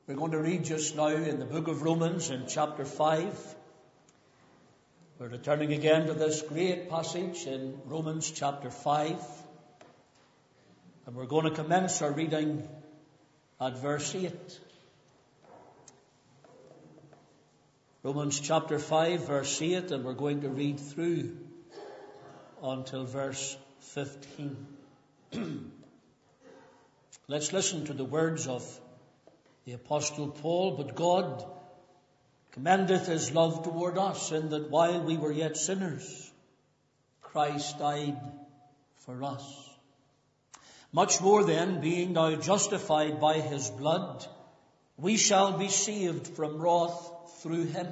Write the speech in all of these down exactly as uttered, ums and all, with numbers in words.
We're going to read just now in the book of Romans in chapter five. We're returning again to this great passage in Romans chapter five. And we're going to commence our reading at verse eight. Romans chapter five, verse eight, and we're going to read through until verse fifteen. Let's listen to the words of the Apostle Paul. But God commendeth his love toward us, in that while we were yet sinners, Christ died for us. Much more then, being now justified by his blood, we shall be saved from wrath through him.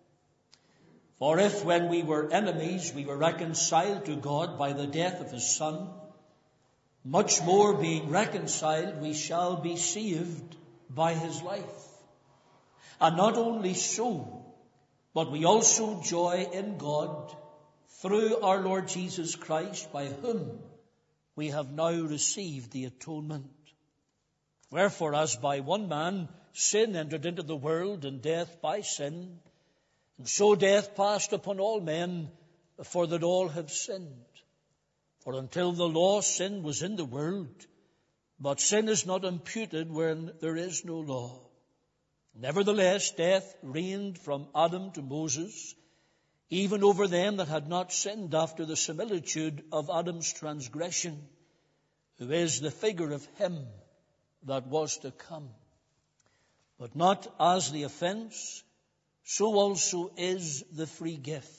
For if when we were enemies we were reconciled to God by the death of his Son, much more being reconciled we shall be saved by his life. And not only so, but we also joy in God through our Lord Jesus Christ, by whom we have now received the atonement. Wherefore, as by one man sin entered into the world, and death by sin, and so death passed upon all men, for that all have sinned. For until the law, sin was in the world, but sin is not imputed when there is no law. Nevertheless, death reigned from Adam to Moses, even over them that had not sinned, after the similitude of Adam's transgression, who is the figure of him that was to come. But not as the offense, so also is the free gift.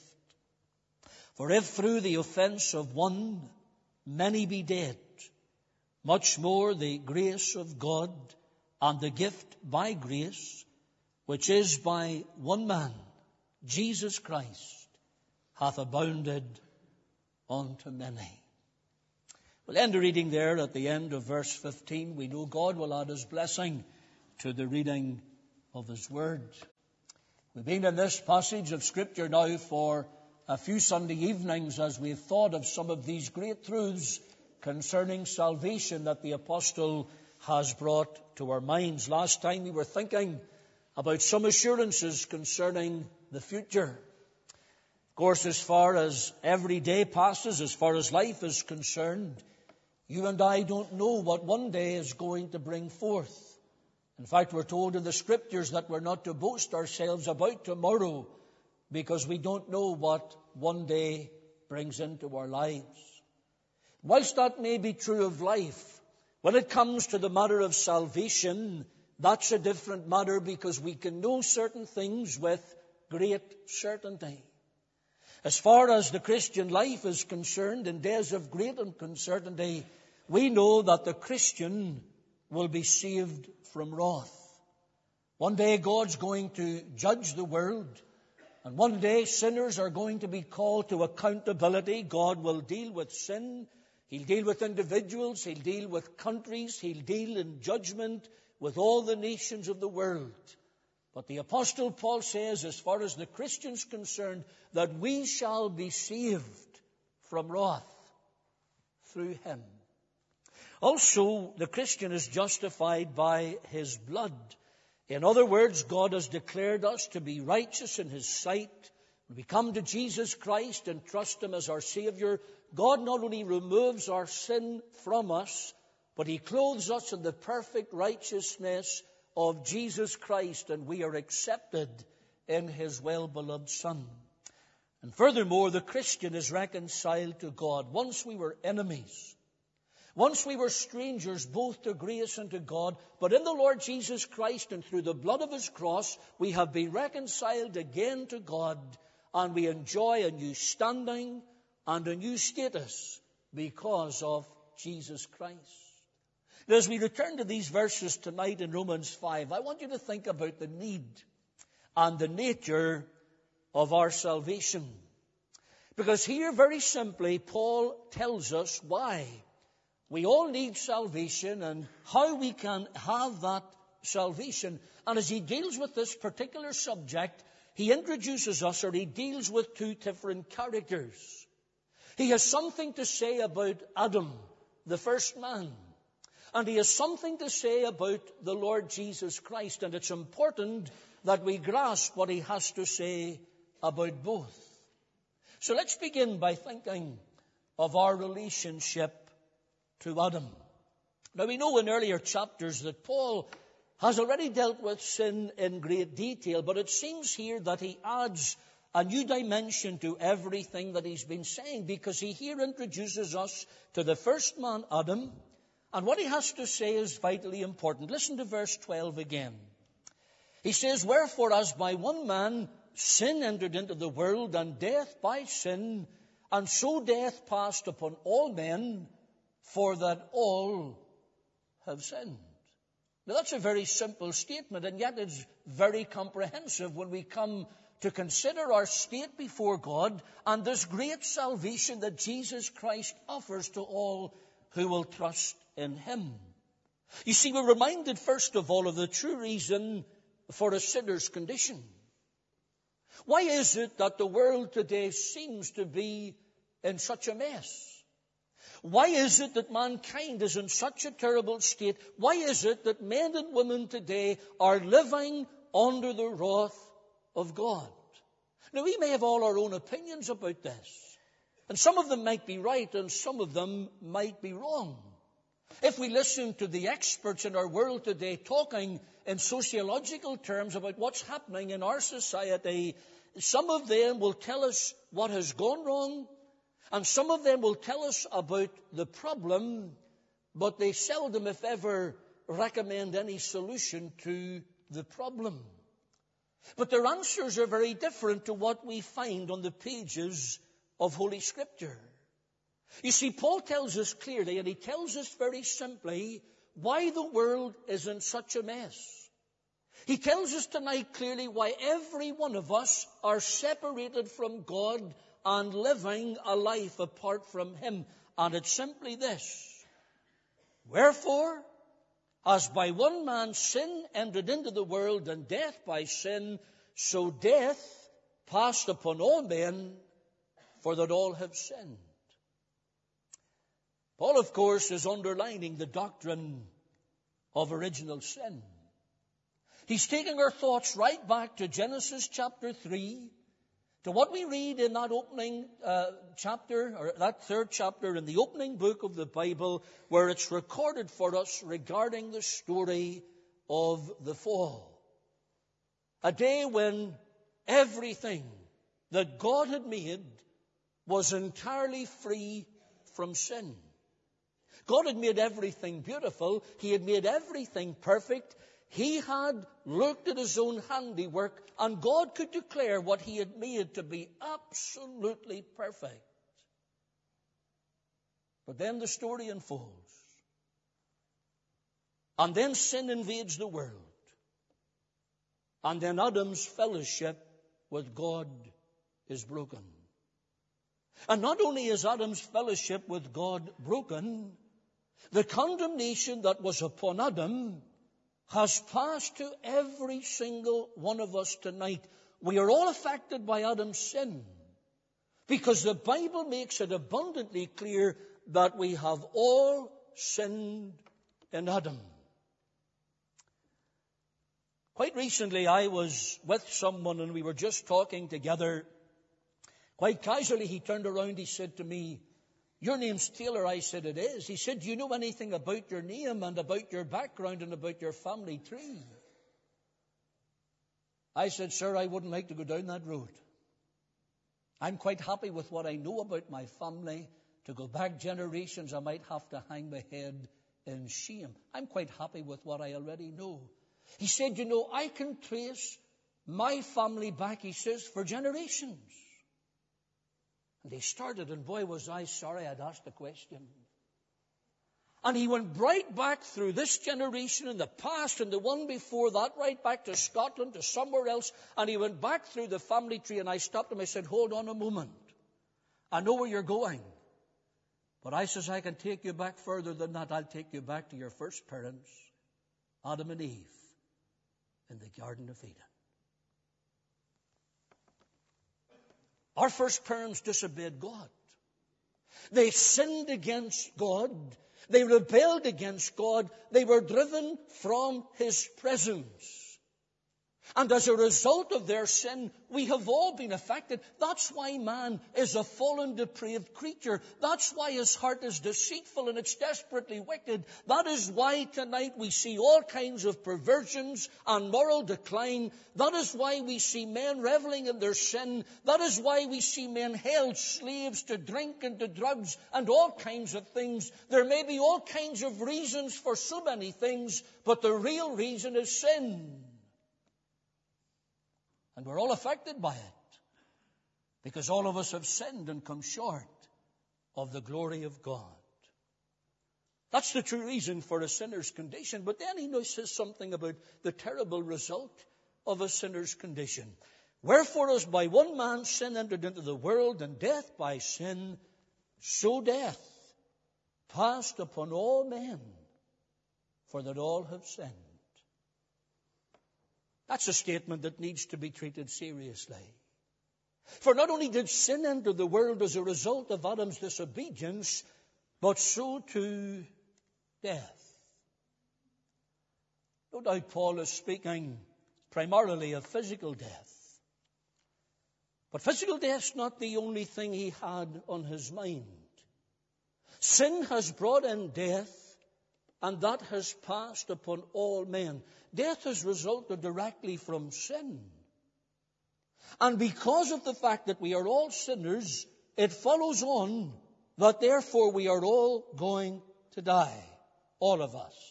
For if through the offense of one many be dead, much more the grace of God and the gift by grace, which is by one man, Jesus Christ, hath abounded unto many. We'll end the reading there at the end of verse fifteen. We know God will add his blessing to the reading of his word. We've been in this passage of Scripture now for a few Sunday evenings as we've thought of some of these great truths concerning salvation that the apostle has brought to our minds. Last time we were thinking about some assurances concerning the future. Of course, as far as every day passes, as far as life is concerned, you and I don't know what one day is going to bring forth. In fact, we're told in the Scriptures that we're not to boast ourselves about tomorrow, because we don't know what one day brings into our lives. Whilst that may be true of life, when it comes to the matter of salvation, that's a different matter, because we can know certain things with great certainty. As far as the Christian life is concerned, in days of great uncertainty, we know that the Christian will be saved from wrath. One day God's going to judge the world, and one day sinners are going to be called to accountability. God will deal with sin. He'll deal with individuals. He'll deal with countries. He'll deal in judgment with all the nations of the world. But the Apostle Paul says, as far as the Christian's concerned, that we shall be saved from wrath through him. Also, the Christian is justified by his blood. In other words, God has declared us to be righteous in his sight. When we come to Jesus Christ and trust him as our Savior, God not only removes our sin from us, but he clothes us in the perfect righteousness of Jesus Christ, and we are accepted in his well-beloved Son. And furthermore, the Christian is reconciled to God. Once we were enemies. Once we were strangers both to grace and to God, but in the Lord Jesus Christ and through the blood of his cross, we have been reconciled again to God, and we enjoy a new standing and a new status because of Jesus Christ. Now, as we return to these verses tonight in Romans five, I want you to think about the need and the nature of our salvation. Because here, very simply, Paul tells us why we all need salvation and how we can have that salvation. And as he deals with this particular subject, he introduces us, or he deals with two different characters. He has something to say about Adam, the first man. And he has something to say about the Lord Jesus Christ, and it's important that we grasp what he has to say about both. So let's begin by thinking of our relationship to Adam. Now we know in earlier chapters that Paul has already dealt with sin in great detail, but it seems here that he adds a new dimension to everything that he's been saying, because he here introduces us to the first man, Adam, and what he has to say is vitally important. Listen to verse twelve again. He says, "Wherefore, as by one man sin entered into the world, and death by sin, and so death passed upon all men, for that all have sinned." Now that's a very simple statement, and yet it's very comprehensive when we come to consider our state before God and this great salvation that Jesus Christ offers to all who will trust in him. You see, we're reminded first of all of the true reason for a sinner's condition. Why is it that the world today seems to be in such a mess? Why is it that mankind is in such a terrible state? Why is it that men and women today are living under the wrath of God? Now, we may have all our own opinions about this, and some of them might be right and some of them might be wrong. If we listen to the experts in our world today talking in sociological terms about what's happening in our society, some of them will tell us what has gone wrong, and some of them will tell us about the problem, but they seldom, if ever, recommend any solution to the problem. But their answers are very different to what we find on the pages of Holy Scripture. You see, Paul tells us clearly, and he tells us very simply, why the world is in such a mess. He tells us tonight clearly why every one of us are separated from God and living a life apart from him. And it's simply this: "Wherefore, as by one man sin entered into the world, and death by sin, so death passed upon all men, for that all have sinned." Paul, of course, is underlining the doctrine of original sin. He's taking our thoughts right back to Genesis chapter three, to what we read in that opening uh, chapter, or that third chapter in the opening book of the Bible, where it's recorded for us regarding the story of the fall. A day when everything that God had made was entirely free from sin. God had made everything beautiful. He had made everything perfect. He had looked at his own handiwork, and God could declare what he had made to be absolutely perfect. But then the story unfolds. And then sin invades the world. And then Adam's fellowship with God is broken. And not only is Adam's fellowship with God broken, the condemnation that was upon Adam has passed to every single one of us tonight. We are all affected by Adam's sin, because the Bible makes it abundantly clear that we have all sinned in Adam. Quite recently, I was with someone and we were just talking together. Quite casually, he turned around, he said to me, "Your name's Taylor." I said, "It is." He said, "Do you know anything about your name and about your background and about your family tree?" I said, "Sir, I wouldn't like to go down that road. I'm quite happy with what I know about my family. To go back generations, I might have to hang my head in shame. I'm quite happy with what I already know." He said, "You know, I can trace my family back," he says, "for generations." And he started, and boy, was I sorry I'd asked the question. And he went right back through this generation and the past and the one before that, right back to Scotland, to somewhere else. And he went back through the family tree, and I stopped him. I said, "Hold on a moment. I know where you're going. But I says, I can take you back further than that. I'll take you back to your first parents, Adam and Eve, in the Garden of Eden. Our first parents disobeyed God. They sinned against God. They rebelled against God. They were driven from His presence. And as a result of their sin, we have all been affected. That's why man is a fallen, depraved creature. That's why his heart is deceitful and it's desperately wicked. That is why tonight we see all kinds of perversions and moral decline. That is why we see men reveling in their sin. That is why we see men held slaves to drink and to drugs and all kinds of things. There may be all kinds of reasons for so many things, but the real reason is sin. And we're all affected by it, because all of us have sinned and come short of the glory of God. That's the true reason for a sinner's condition. But then he now says something about the terrible result of a sinner's condition. Wherefore, as by one man sin entered into the world, and death by sin, so death passed upon all men, for that all have sinned. That's a statement that needs to be treated seriously. For not only did sin enter the world as a result of Adam's disobedience, but so too death. No doubt Paul is speaking primarily of physical death. But physical death's not the only thing he had on his mind. Sin has brought in death, and that has passed upon all men. Death has resulted directly from sin. And because of the fact that we are all sinners, it follows on that therefore we are all going to die. All of us.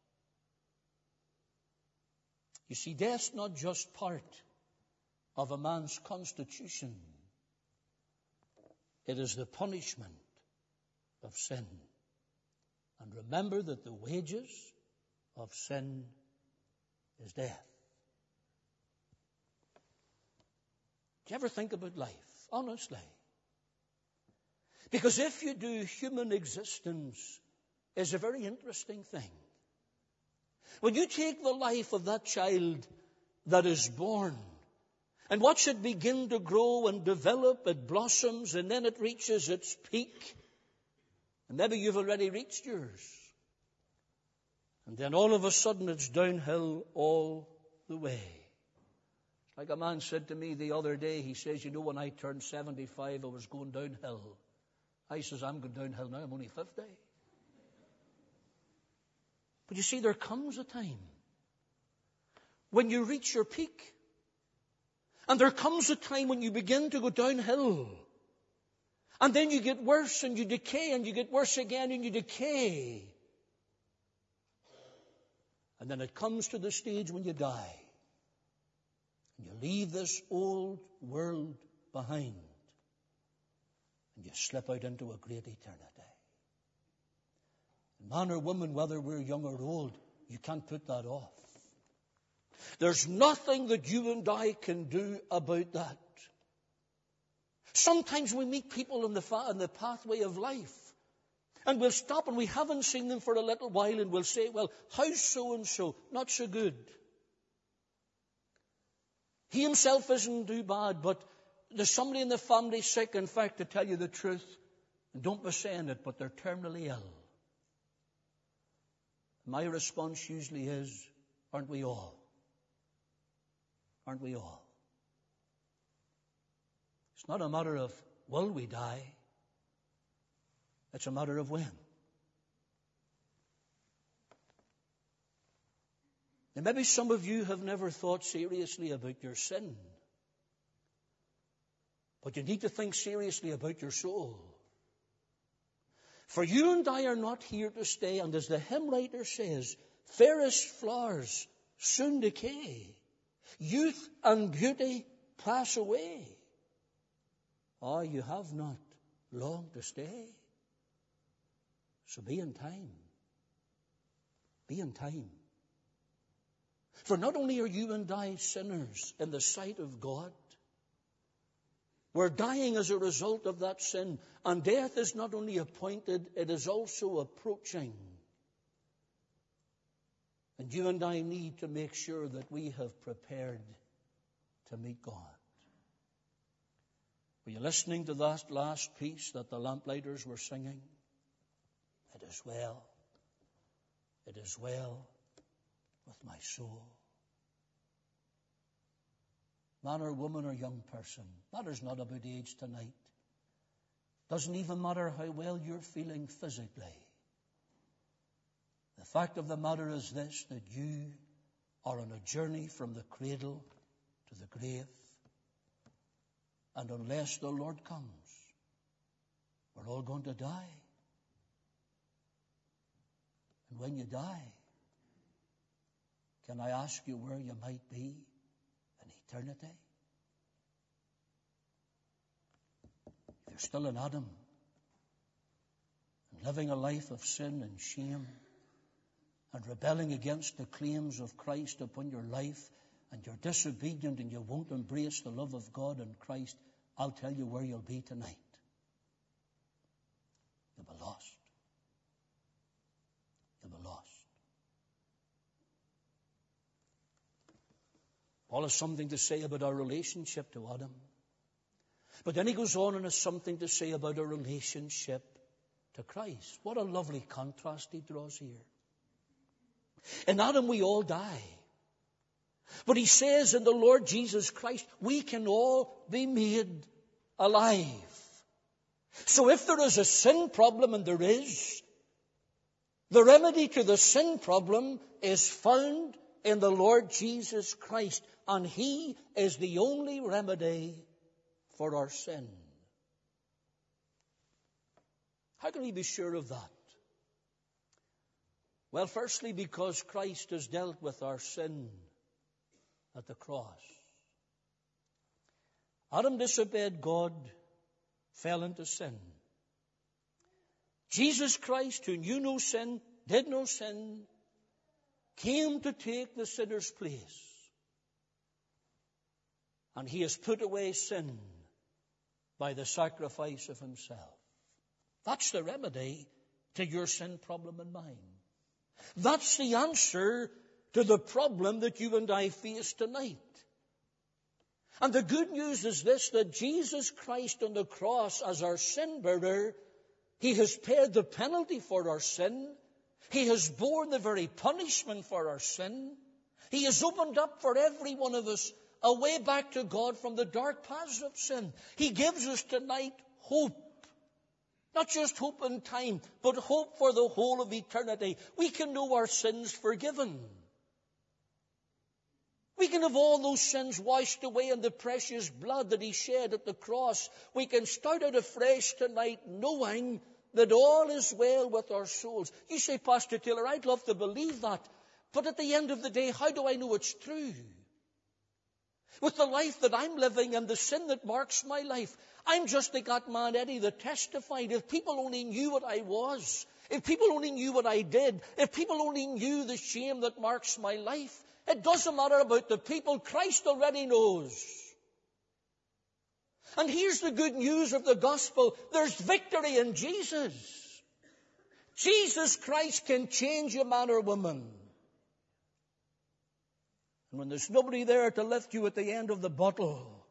You see, death's not just part of a man's constitution. It is the punishment of sin. And remember that the wages of sin is death. Do you ever think about life? Honestly. Because if you do, human existence is a very interesting thing. When you take the life of that child that is born and watch it begin to grow and develop, it blossoms and then it reaches its peak. And maybe you've already reached yours. And then all of a sudden it's downhill all the way. Like a man said to me the other day, he says, you know, when I turned seventy-five, I was going downhill. I says, I'm going downhill now, I'm only fifty. But you see, there comes a time when you reach your peak. And there comes a time when you begin to go downhill. And then you get worse and you decay and you get worse again and you decay. And then it comes to the stage when you die. And you leave this old world behind. And you slip out into a great eternity. Man or woman, whether we're young or old, you can't put that off. There's nothing that you and I can do about that. Sometimes we meet people in the, fa- in the pathway of life. And we'll stop and we haven't seen them for a little while and we'll say, well, how's so-and-so? Not so good. He himself isn't too bad, but there's somebody in the family sick. In fact, to tell you the truth, and don't be saying it, but they're terminally ill. My response usually is, aren't we all? Aren't we all? It's not a matter of will we die. It's a matter of when. And maybe some of you have never thought seriously about your sin. But you need to think seriously about your soul. For you and I are not here to stay, and as the hymn writer says, fairest flowers soon decay. Youth and beauty pass away. Ah, you have not long to stay. So be in time. Be in time. For not only are you and I sinners in the sight of God, we're dying as a result of that sin. And death is not only appointed, it is also approaching. And you and I need to make sure that we have prepared to meet God. Were you listening to that last piece that the lamplighters were singing? It is well. it is well with my soul. Man or woman or young person, matters not about age tonight. Doesn't even matter how well you're feeling physically. The fact of the matter is this, that you are on a journey from the cradle to the grave. And unless the Lord comes, we're all going to die. And when you die, can I ask you where you might be in eternity? If you're still in Adam and living a life of sin and shame and rebelling against the claims of Christ upon your life, and you're disobedient and you won't embrace the love of God in Christ, I'll tell you where you'll be tonight. You'll be lost. You'll be lost. Paul has something to say about our relationship to Adam. But then he goes on and has something to say about our relationship to Christ. What a lovely contrast he draws here. In Adam we all die. But he says in the Lord Jesus Christ, we can all be made alive. So if there is a sin problem, and there is, the remedy to the sin problem is found in the Lord Jesus Christ. And he is the only remedy for our sin. How can we be sure of that? Well, firstly, because Christ has dealt with our sin at the cross. Adam disobeyed God, fell into sin. Jesus Christ, who knew no sin, did no sin, came to take the sinner's place. And he has put away sin by the sacrifice of himself. That's the remedy to your sin problem and mine. That's the answer to the problem that you and I face tonight. And the good news is this, that Jesus Christ on the cross as our sin bearer, he has paid the penalty for our sin. He has borne the very punishment for our sin. He has opened up for every one of us a way back to God from the dark paths of sin. He gives us tonight hope. Not just hope in time, but hope for the whole of eternity. We can know our sins forgiven. We can have all those sins washed away in the precious blood that he shed at the cross. We can start out afresh tonight knowing that all is well with our souls. You say, Pastor Taylor, I'd love to believe that. But at the end of the day, how do I know it's true? With the life that I'm living and the sin that marks my life, I'm just like that man Eddie that testified. If people only knew what I was, if people only knew what I did, if people only knew the shame that marks my life, it doesn't matter about the people. Christ already knows. And here's the good news of the gospel. There's victory in Jesus. Jesus Christ can change a man or woman. And when there's nobody there to lift you at the end of the bottle,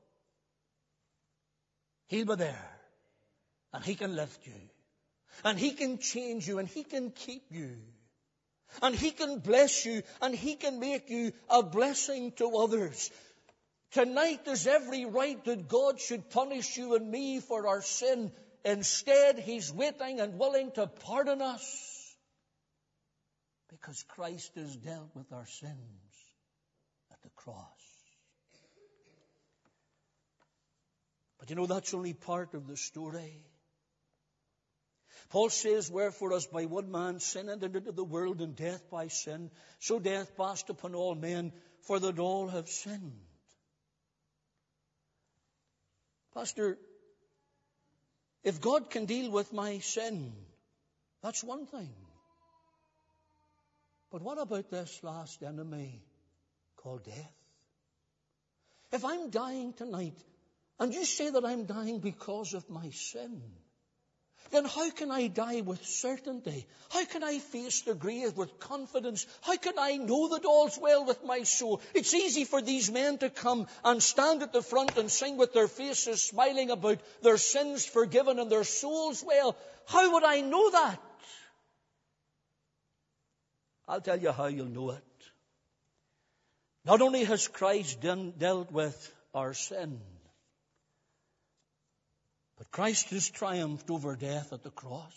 he'll be there. And he can lift you. And he can change you. And he can keep you. And he can bless you. And he can make you a blessing to others. Tonight there's every right that God should punish you and me for our sin. Instead, he's waiting and willing to pardon us. Because Christ has dealt with our sins at the cross. But you know, that's only part of the story. Paul says, wherefore as by one man sin entered into the world, and death by sin, so death passed upon all men, for that all have sinned. Pastor, if God can deal with my sin, that's one thing. But what about this last enemy called death? If I'm dying tonight, and you say that I'm dying because of my sin, then how can I die with certainty? How can I face the grave with confidence? How can I know that all's well with my soul? It's easy for these men to come and stand at the front and sing with their faces smiling about their sins forgiven and their souls well. How would I know that? I'll tell you how you'll know it. Not only has Christ done, dealt with our sin, but Christ has triumphed over death at the cross.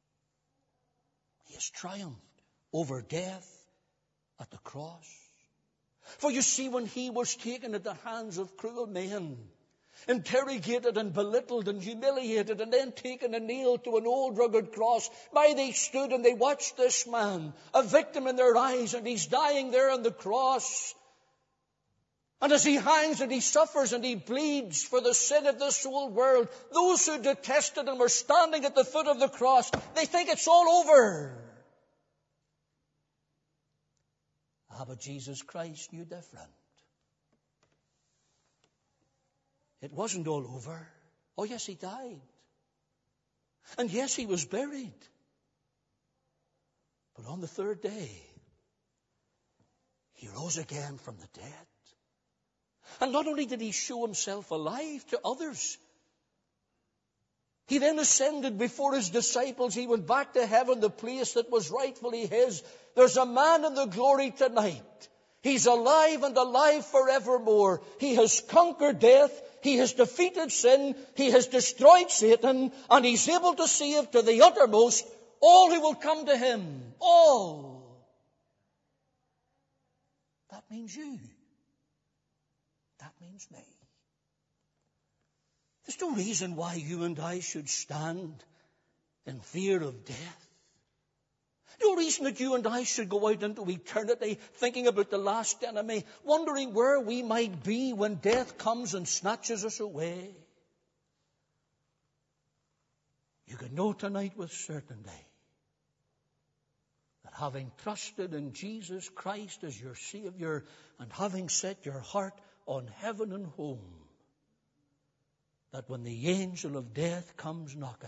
He has triumphed over death at the cross. For you see, when he was taken at the hands of cruel men, interrogated and belittled and humiliated, and then taken and nailed to an old rugged cross, by they stood and they watched this man, a victim in their eyes, and he's dying there on the cross. And as he hangs and he suffers and he bleeds for the sin of this whole world, those who detested him are standing at the foot of the cross. They think it's all over. Ah, but Jesus Christ knew different. It wasn't all over. Oh yes, he died. And yes, he was buried. But on the third day, he rose again from the dead. And not only did he show himself alive to others, he then ascended before his disciples. He went back to heaven, the place that was rightfully his. There's a man in the glory tonight. He's alive and alive forevermore. He has conquered death. He has defeated sin. He has destroyed Satan. And he's able to save to the uttermost all who will come to him. All. That means you. That means me. There's no reason why you and I should stand in fear of death. No reason that you and I should go out into eternity thinking about the last enemy, wondering where we might be when death comes and snatches us away. You can know tonight with certainty that having trusted in Jesus Christ as your Savior and having set your heart on heaven and home, that when the angel of death comes knocking,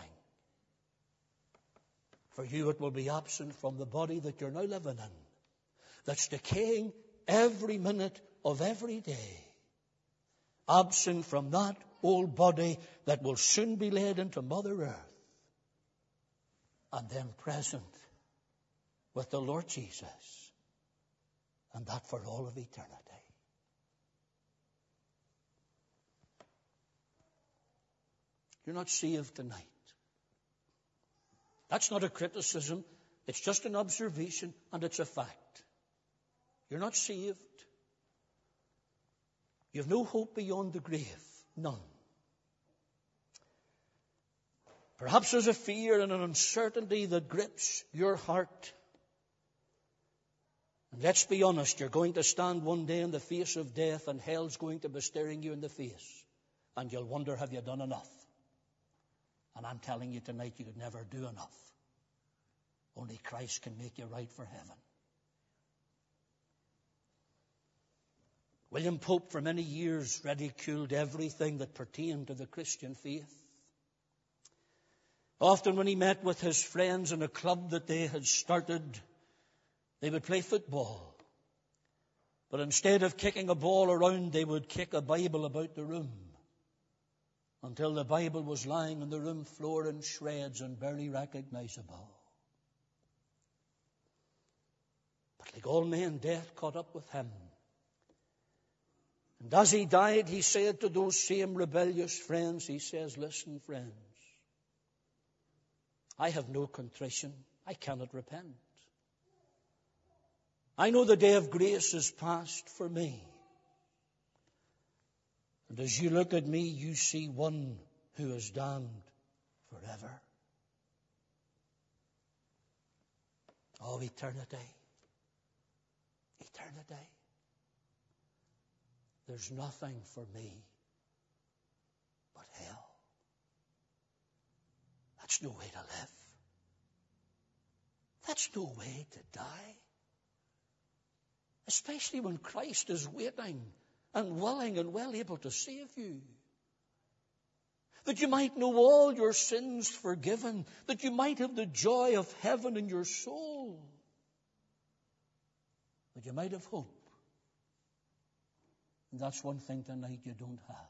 for you it will be absent from the body that you're now living in, that's decaying every minute of every day. Absent from that old body that will soon be laid into Mother Earth, and then present with the Lord Jesus, and that for all of eternity. You're not saved tonight. That's not a criticism. It's just an observation, and it's a fact. You're not saved. You have no hope beyond the grave. None. Perhaps there's a fear and an uncertainty that grips your heart. And let's be honest, you're going to stand one day in the face of death, and hell's going to be staring you in the face. And you'll wonder, have you done enough? And I'm telling you tonight, you could never do enough. Only Christ can make you right for heaven. William Pope for many years ridiculed everything that pertained to the Christian faith. Often when he met with his friends in a club that they had started, they would play football. But instead of kicking a ball around, they would kick a Bible about the room, until the Bible was lying on the room floor in shreds and barely recognizable. But like all men, death caught up with him. And as he died, he said to those same rebellious friends, he says, listen, friends, I have no contrition. I cannot repent. I know the day of grace is past for me. And as you look at me, you see one who is damned forever. Oh, eternity. Eternity. There's nothing for me but hell. That's no way to live. That's no way to die. Especially when Christ is waiting and willing and well able to save you. That you might know all your sins forgiven. That you might have the joy of heaven in your soul. That you might have hope. And that's one thing tonight you don't have.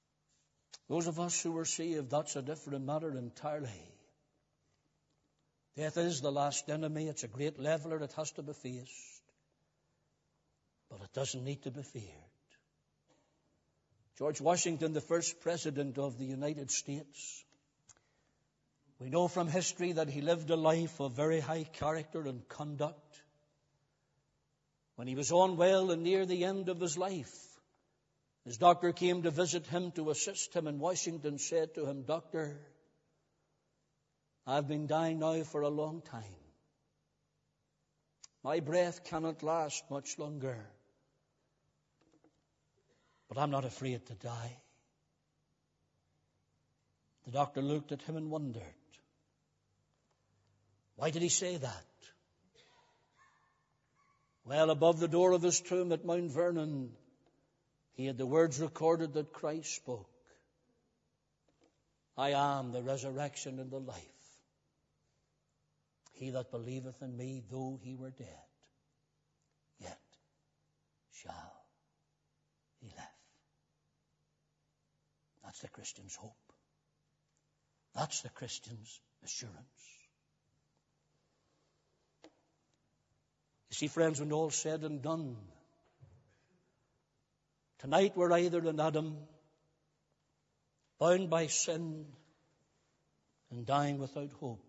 Those of us who are saved, that's a different matter entirely. Death is the last enemy. It's a great leveler. It has to be faced. But it doesn't need to be feared. George Washington, the first president of the United States, we know from history that he lived a life of very high character and conduct. When he was unwell and near the end of his life, his doctor came to visit him to assist him, and Washington said to him, "Doctor, I've been dying now for a long time. My breath cannot last much longer. But I'm not afraid to die." The doctor looked at him and wondered. Why did he say that? Well, above the door of his tomb at Mount Vernon, he had the words recorded that Christ spoke. "I am the resurrection and the life. He that believeth in me, though he were dead, yet shall he live." That's the Christian's hope. That's the Christian's assurance. You see, friends, when all's said and done, tonight we're either in Adam, bound by sin and dying without hope,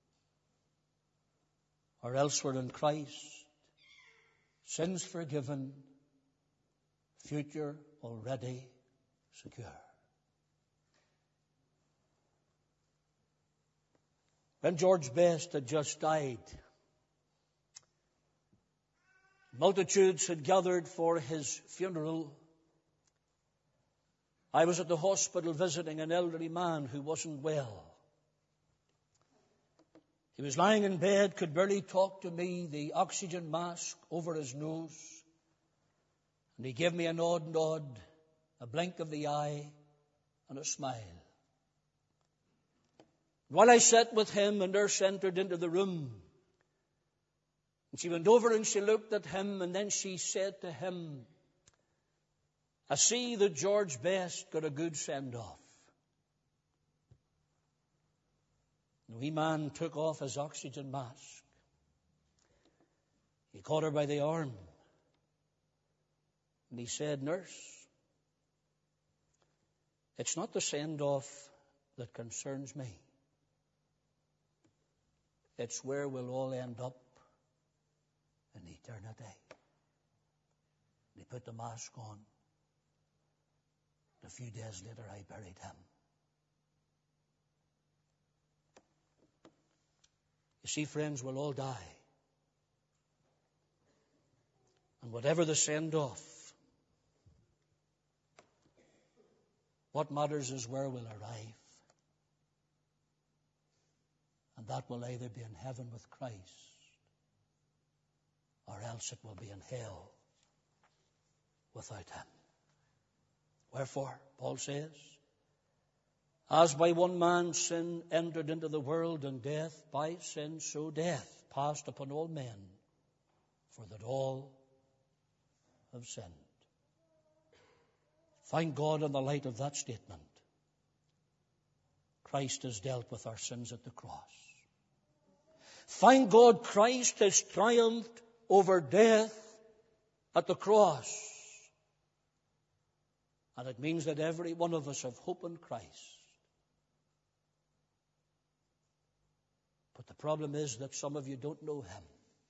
or else we're in Christ, sins forgiven, future already secure. When George Best had just died, multitudes had gathered for his funeral. I was at the hospital visiting an elderly man who wasn't well. He was lying in bed, could barely talk to me, the oxygen mask over his nose. And he gave me a nod nod, a blink of the eye, and a smile. While I sat with him, a nurse entered into the room. And she went over and she looked at him, and then she said to him, "I see that George Best got a good send-off." The wee man took off his oxygen mask. He caught her by the arm. And he said, "Nurse, it's not the send-off that concerns me. It's where we'll all end up in eternity." He put the mask on. A few days later, I buried him. You see, friends, we'll all die. And whatever the send-off, what matters is where we'll arrive. And that will either be in heaven with Christ, or else it will be in hell without him. Wherefore, Paul says, "As by one man sin entered into the world, and death by sin, so death passed upon all men, for that all have sinned." Thank God in the light of that statement, Christ has dealt with our sins at the cross. Thank God Christ has triumphed over death at the cross. And it means that every one of us have hope in Christ. But the problem is that some of you don't know him.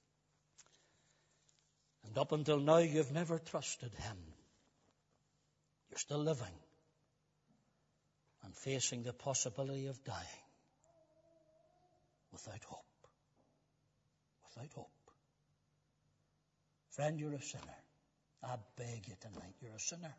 And up until now, you've never trusted him. You're still living and facing the possibility of dying without hope. Without hope. Friend, you're a sinner. I beg you tonight, you're a sinner.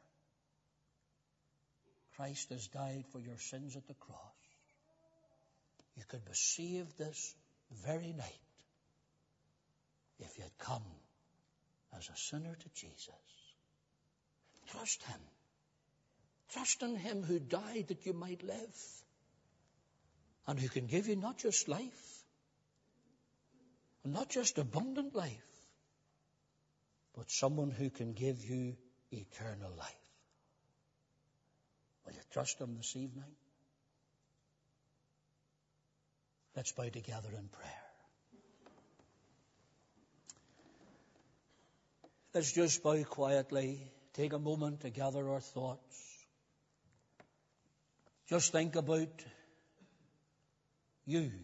Christ has died for your sins at the cross. You could be saved this very night if you had come as a sinner to Jesus. Trust him. Trust in him who died that you might live, and who can give you not just life, and not just abundant life, but someone who can give you eternal life. Will you trust him this evening? Let's bow together in prayer. Let's just bow quietly, take a moment to gather our thoughts. Just think about you,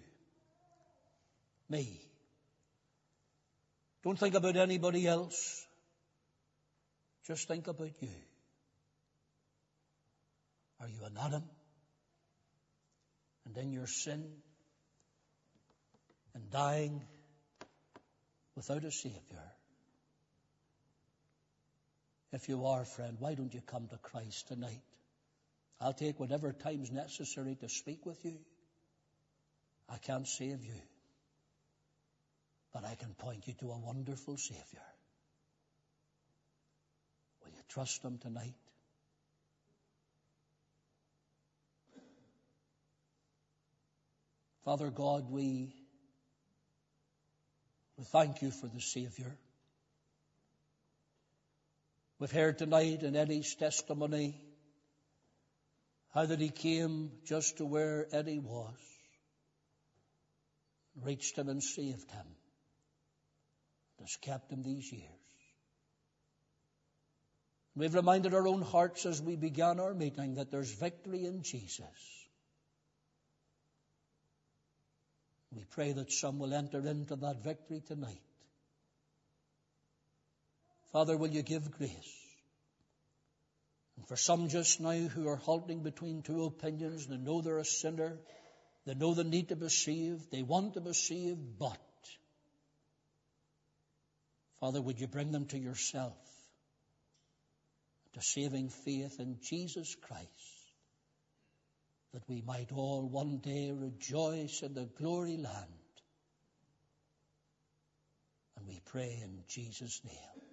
me. Don't think about anybody else. Just think about you. Are you an Adam? And in your sin and dying without a Savior? If you are, friend, why don't you come to Christ tonight? I'll take whatever time's necessary to speak with you. I can't save you, but I can point you to a wonderful Savior. Will you trust Him tonight? Father God, we, we thank you for the Savior. We've heard tonight in Eddie's testimony how that he came just to where Eddie was, reached him and saved him, and has kept him these years. We've reminded our own hearts as we began our meeting that there's victory in Jesus. We pray that some will enter into that victory tonight. Father, will you give grace? And for some just now who are halting between two opinions, they know they're a sinner, they know they need to be saved, they want to be saved, but Father, would you bring them to yourself, to saving faith in Jesus Christ, that we might all one day rejoice in the glory land. And we pray in Jesus' name.